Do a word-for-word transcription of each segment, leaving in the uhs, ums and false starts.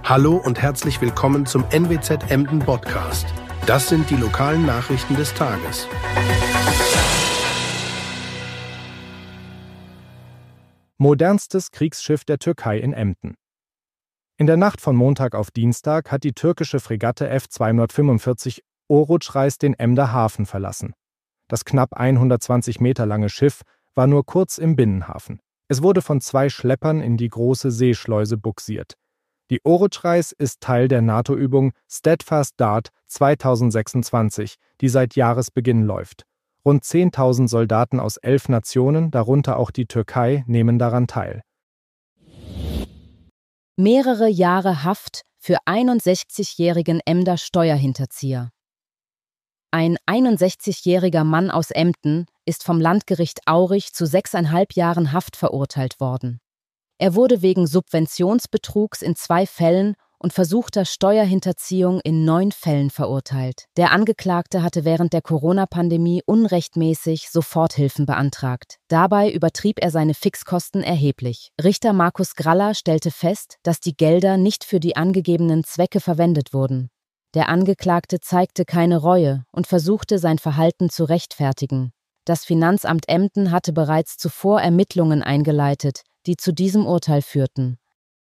Hallo und herzlich willkommen zum N W Z Emden Podcast. Das sind die lokalen Nachrichten des Tages. Modernstes Kriegsschiff der Türkei in Emden. In der Nacht von Montag auf Dienstag hat die türkische Fregatte F zweihundertfünfundvierzig Oruç Reis den Emder Hafen verlassen. Das knapp hundertzwanzig Meter lange Schiff war nur kurz im Binnenhafen. Es wurde von zwei Schleppern in die große Seeschleuse bugsiert. Die Oruç Reis ist Teil der NATO-Übung Steadfast Dart zweitausendsechsundzwanzig, die seit Jahresbeginn läuft. Rund zehntausend Soldaten aus elf Nationen, darunter auch die Türkei, nehmen daran teil. Mehrere Jahre Haft für einundsechzigjährigen Emder Steuerhinterzieher. Ein einundsechzigjähriger Mann aus Emden ist vom Landgericht Aurich zu sechseinhalb Jahren Haft verurteilt worden. Er wurde wegen Subventionsbetrugs in zwei Fällen und versuchter Steuerhinterziehung in neun Fällen verurteilt. Der Angeklagte hatte während der Corona-Pandemie unrechtmäßig Soforthilfen beantragt. Dabei übertrieb er seine Fixkosten erheblich. Richter Markus Graller stellte fest, dass die Gelder nicht für die angegebenen Zwecke verwendet wurden. Der Angeklagte zeigte keine Reue und versuchte, sein Verhalten zu rechtfertigen. Das Finanzamt Emden hatte bereits zuvor Ermittlungen eingeleitet, die zu diesem Urteil führten.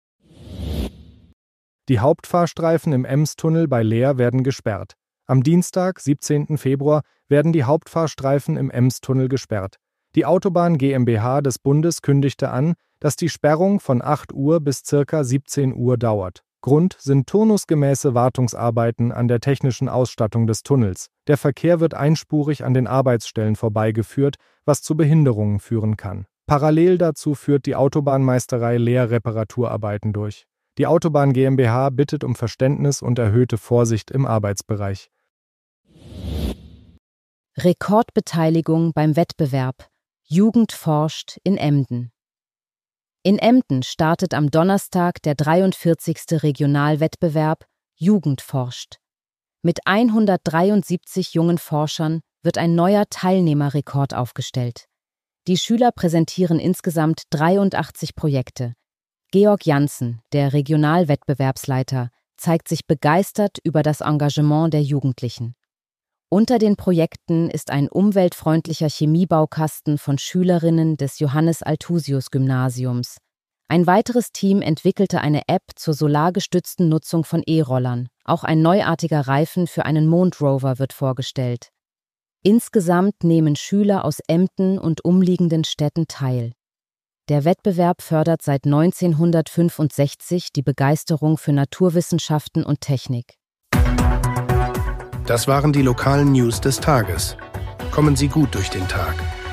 Die Hauptfahrstreifen im Emstunnel bei Leer werden gesperrt. Am Dienstag, siebzehnten Februar, werden die Hauptfahrstreifen im Emstunnel gesperrt. Die Autobahn GmbH des Bundes kündigte an, dass die Sperrung von acht Uhr bis ca. siebzehn Uhr dauert. Grund sind turnusgemäße Wartungsarbeiten an der technischen Ausstattung des Tunnels. Der Verkehr wird einspurig an den Arbeitsstellen vorbeigeführt, was zu Behinderungen führen kann. Parallel dazu führt die Autobahnmeisterei Leer Reparaturarbeiten durch. Die Autobahn GmbH bittet um Verständnis und erhöhte Vorsicht im Arbeitsbereich. Rekordbeteiligung beim Wettbewerb Jugend forscht in Emden. In Emden startet am Donnerstag der dreiundvierzigste Regionalwettbewerb Jugend forscht. Mit hundertdreiundsiebzig jungen Forschern wird ein neuer Teilnehmerrekord aufgestellt. Die Schüler präsentieren insgesamt dreiundachtzig Projekte. Georg Janssen, der Regionalwettbewerbsleiter, zeigt sich begeistert über das Engagement der Jugendlichen. Unter den Projekten ist ein umweltfreundlicher Chemiebaukasten von Schülerinnen des Johannes-Althusius-Gymnasiums. Ein weiteres Team entwickelte eine App zur solargestützten Nutzung von E-Rollern. Auch ein neuartiger Reifen für einen Mondrover wird vorgestellt. Insgesamt nehmen Schüler aus Emden und umliegenden Städten teil. Der Wettbewerb fördert seit neunzehnhundertfünfundsechzig die Begeisterung für Naturwissenschaften und Technik. Das waren die lokalen News des Tages. Kommen Sie gut durch den Tag.